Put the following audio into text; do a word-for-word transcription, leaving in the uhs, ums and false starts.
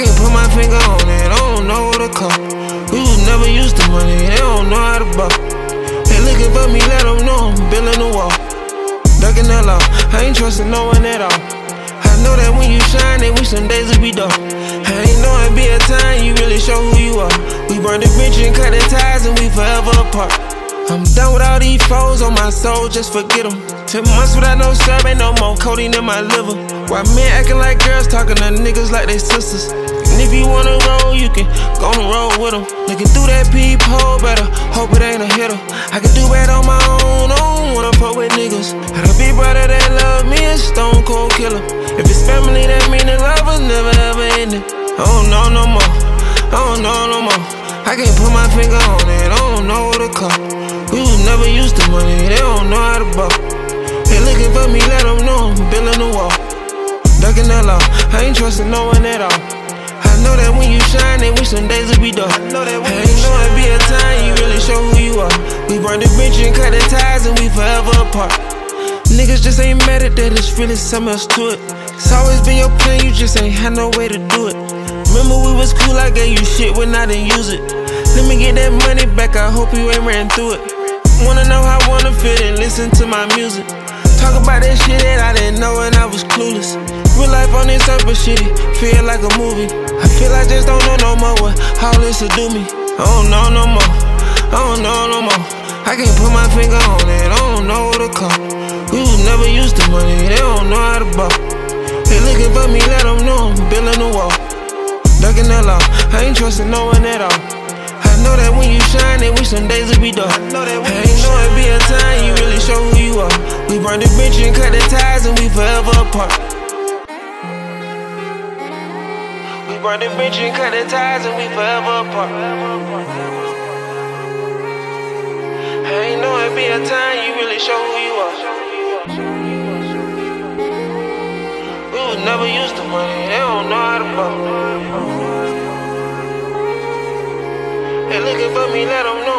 can't put my finger on it, I don't know what to call. We was never used to money, they don't know how to buck. They looking for me, let them know I'm building a wall. Ducking the law, I ain't trusting no one at all. I know that when you shine, they wish some days would be dark. I ain't know it'd be a time you really show who you are. We burn the bridge and cut the ties and we forever apart. I'm done with all these foes on my soul, just forget them. Ten months without no serve, ain't no more codeine in my liver. Why men acting like girls, talking to niggas like they sisters? And if you wanna roll, you can go on the road with them. Looking through that peephole, better hope it ain't a hitter. I can do bad on my own, I don't wanna fuck with niggas. Had a big brother that love me, a stone cold killer. If it's family, that mean the love was never ever ending. I don't know no more, I don't know no more. I can't put my finger on it, I don't know what to call. We was never used to money, they don't know how to buck. They looking for me, let them know I'm building a wall. Ducking the law, I ain't trusting no one at all. I know that when you shine, they wish some days would be dark. I know that when I ain't know it'd be a time you really show who you are. We burn the bridge and cut the ties and we forever apart. Niggas just ain't mad at that, it's really something else to it. It's always been your plan, you just ain't had no way to do it. Remember we was cool, I gave you shit when I didn't use it. Let me get that money back, I hope you ain't ran through it. Wanna know how I wanna feel and listen to my music. Talk about that shit that I didn't know when I was clueless. Real life on this earth, but shitty, feel like a movie. I feel I just don't know no more what all this will do me. I don't know no more, I don't know no more. I can't put my finger on it, I don't know what to call. We was never used to money, they don't know how to buck. They looking for me, let them know I'm building a wall. Ducking the law, I ain't trusting no one at all. I know that when you shine, they wish some days would be dark. I know that when I ain't know it'd be a time you really show who you are. We burn the bridge and cut the ties and we forever apart. We burn the bridge and cut the ties and we forever apart. I ain't know it'd be a time you really show who you are. We was never used to money, they don't know how to buck. They looking for me, let them know